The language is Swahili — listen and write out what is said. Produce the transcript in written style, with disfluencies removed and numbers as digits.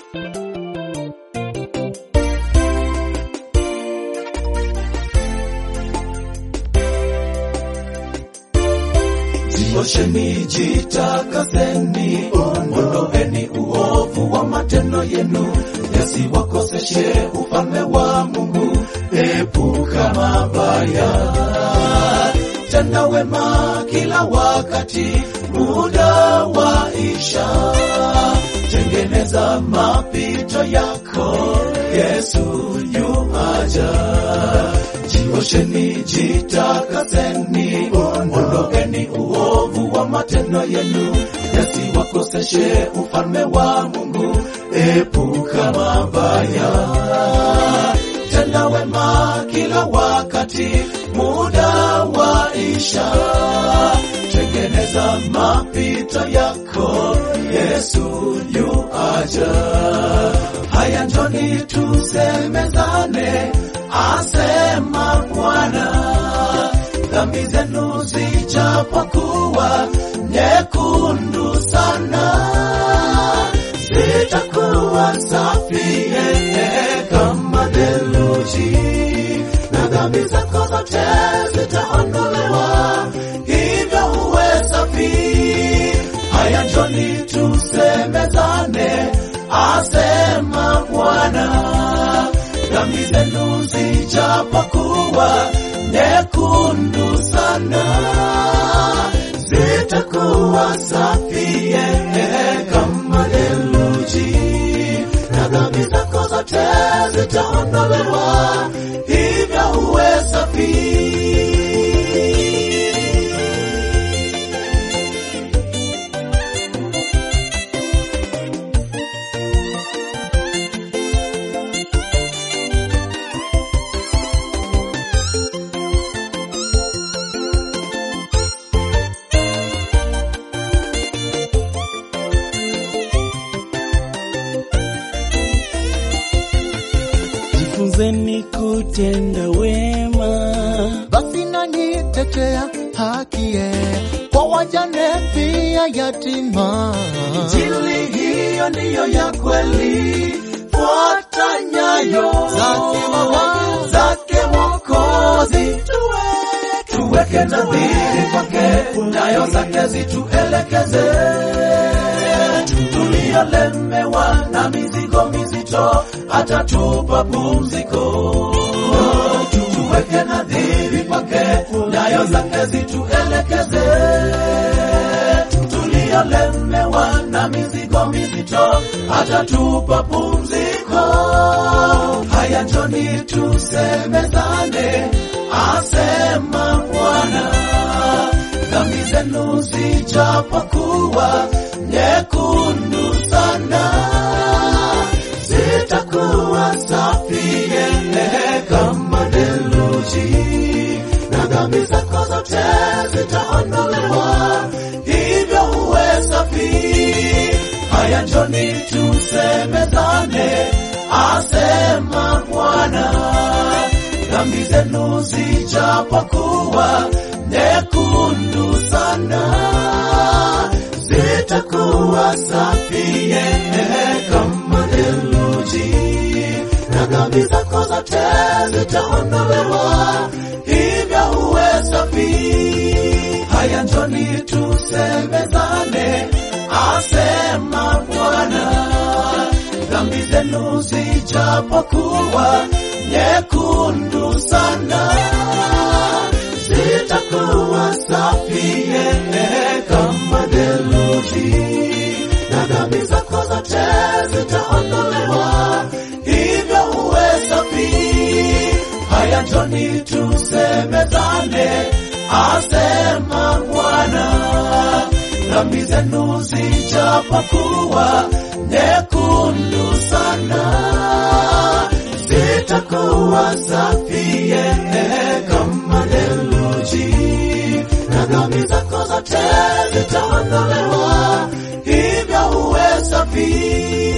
Jiosheni, jitakaseni, ondoeni uovu wa matendo yenu, yasiwakoseshe ufalme wa Mungu. Epuka mabaya, tenda wema kila wakati, muda waisha. Tengeneza mapito yako, Yesu yuaja. Jiosheni, jitakaseni, ondoeni uovu wa matendo yenu, yasiwakoseshe ufalme wa Mungu. Epuka mabaya, tenda wema kila wakati, muda waisha. Tengeneza mapito yako, Yesu yuaja. Haya njoni tusemezane, asema Bwana, dhambi zenu zijapokuwa nyekundu sana, zitakuwa safi kama theluji, na dhambi zako zote zitaondolewa, hivyo uwe safi. Haya njoni tusemezane, asema Bwana, dhambi zenu zijapokuwa nyekundu sana, zitakuwa safi kama theluji, na dhambi zako zote zitaondolewa, hivyo uwe safi. Jifunzeni kutenda wema, basi nanyi tetea haki kwa wajane pia yatima. Injili hiyo ndiyo ya kweli, fuata nyayo zake Mwokozi. Tuweke nadhiri kwake, nyayo zake zituelekeze. Tuliolemewa na mizigo mizito, atatupa pumziko. Tuweke nadhiri kwake, nyayo zake zituelekeze. Tuliolemewa na mizigo mizito, atatupa pumziko. Haya njoni tusemezane, asema Bwana, dhambi zenu zijapokuwa nyekundu sana, zitakuwa safi kama theluji, na dhambi zako zote zitaondolewa, hivyo uwe safi. Haya njoni tusemezane, asema Bwana, dhambi zenu zijapokuwa nyekundu sana, zitakuwa safi kama theluji, na dhambi zako zote zitaondolewa, hivyo uwe safi. Haya njoni tusemezane, asema Bwana, dhambi zenu zijapokuwa nyekundu sana, zitakuwa safi kama theluji, na dhambi zako zote zitaondolewa, hivyo uwe safi. Haya njoni tusemezane, asema Bwana, dhambi zenu zijapokuwa nyekundu sana, zitakuwa safi kama theluji, na dhambi zako zote zitaondolewa, hivyo uwe safi.